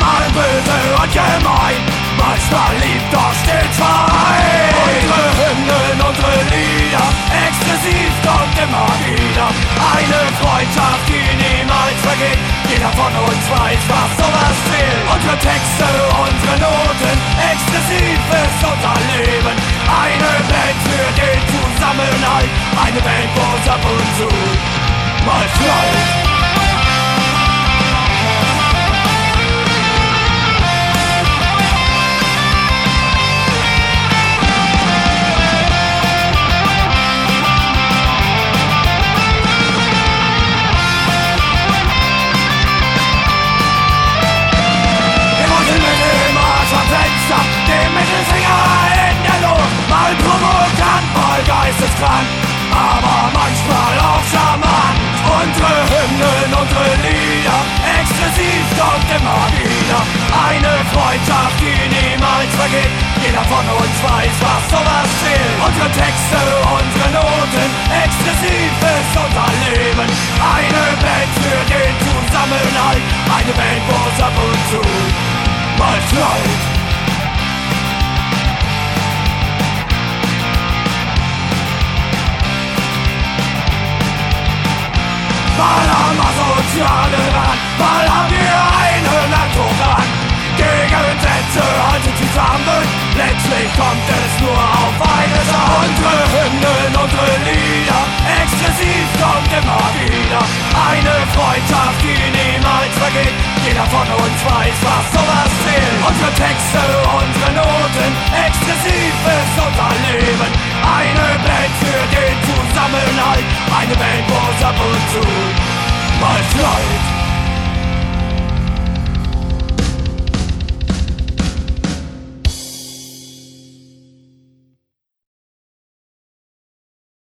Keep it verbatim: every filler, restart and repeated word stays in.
mal böse und gemein, manchmal lieb, doch stets vereint. Unsere Hymnen, unsere Lieder, exklusiv kommt immer wieder eine Freundschaft, die niemals vergeht. Jeder von uns weiß, was sowas zählt. Unsere Texte, unsere Noten, exklusiv ist unser Leben. Eine Band für den Zusammenhalt, eine Band, wo es ab und zu mal knallt. Den Mittelfinger in der Luft, mal provokant, mal geisteskrank, aber manchmal auch charmant. Unsere Hymnen, unsere Lieder, exklusiv kommt immer wieder eine Freundschaft, die niemals vergeht. Jeder von uns weiß, was sowas zählt. Unsere Texte, unsere Noten, exklusiv ist unser Leben. Eine Band für den Zusammenhalt, eine Band, wo es ab und zu mal knallt. Mal am asozialen Rand, mal haben wir einen Naturrand. Gegensätze halten zusammen, letztlich kommt es nur auf eines an. Unsere Hymnen, unsere Lieder, exklusiv kommt immer wieder eine Freundschaft, die niemals vergeht. Jeder von uns weiß, was sowas zählt. Unsere Texte, unsere Noten, exklusiv ist unser Leben.